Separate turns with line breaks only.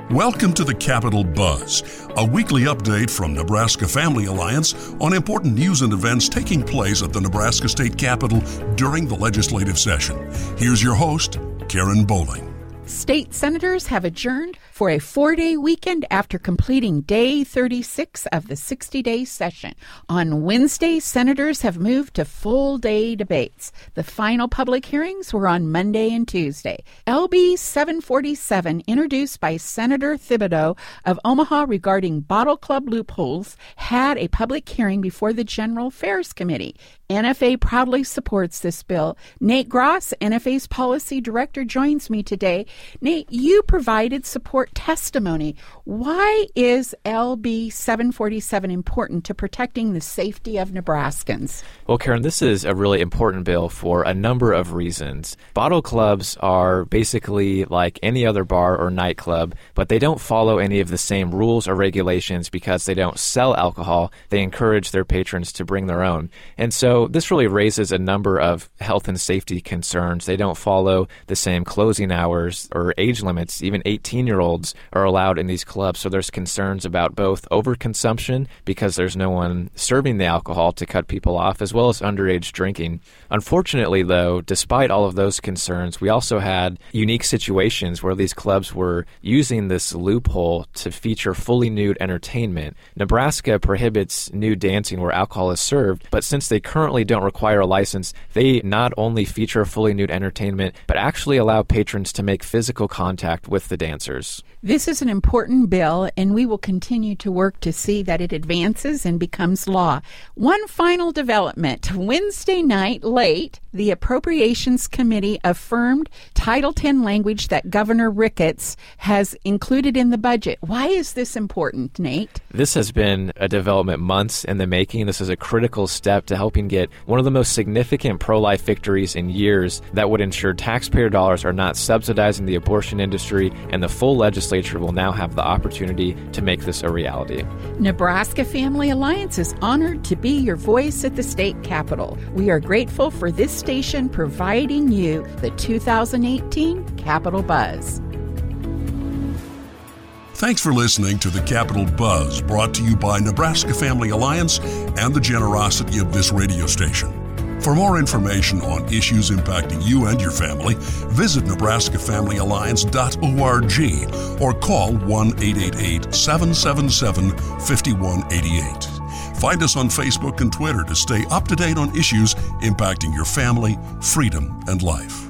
Welcome to the Capitol Buzz, a weekly update from Nebraska Family Alliance on important news and events taking place at the Nebraska State Capitol during the legislative session. Here's your host, Karen Bowling.
State senators have adjourned for a 4-day weekend after completing day 36 of the 60-day session. On Wednesday, senators have moved to full-day debates. The final public hearings were on Monday and Tuesday. LB 747, introduced by Senator Thibodeau of Omaha regarding bottle club loopholes, had a public hearing before the General Affairs Committee. NFA proudly supports this bill. Nate Gross, NFA's policy director, joins me today. Nate, you provided support testimony. Why is LB 747 important to protecting the safety of Nebraskans?
Well, Karen, this is a really important bill for a number of reasons. Bottle clubs are basically like any other bar or nightclub, but they don't follow any of the same rules or regulations because they don't sell alcohol. They encourage their patrons to bring their own. And so this really raises a number of health and safety concerns. They don't follow the same closing hours or age limits. Even 18-year-olds are allowed in these clubs. So there's concerns about both overconsumption because there's no one serving the alcohol to cut people off, as well as underage drinking. Unfortunately, though, despite all of those concerns, we also had unique situations where these clubs were using this loophole to feature fully nude entertainment. Nebraska prohibits nude dancing where alcohol is served, but since they currently don't require a license, they not only feature fully nude entertainment, but actually allow patrons to make physical contact with the dancers.
This is an important bill, and we will continue to work to see that it advances and becomes law. One final development. Wednesday night, late, the Appropriations Committee affirmed Title X language that Governor Ricketts has included in the budget. Why is this important, Nate?
This has been a development months in the making. This is a critical step to helping get one of the most significant pro-life victories in years that would ensure taxpayer dollars are not subsidizing the abortion industry, and the full legislature will now have the opportunity to make this a reality.
Nebraska Family Alliance is honored to be your voice at the state capitol. We are grateful for this station providing you the 2018 Capitol Buzz.
Thanks for listening to the Capitol Buzz, brought to you by Nebraska Family Alliance and the generosity of this radio station. For more information on issues impacting you and your family, visit nebraskafamilyalliance.org or call 1-888-777-5188. Find us on Facebook and Twitter to stay up to date on issues impacting your family, freedom, and life.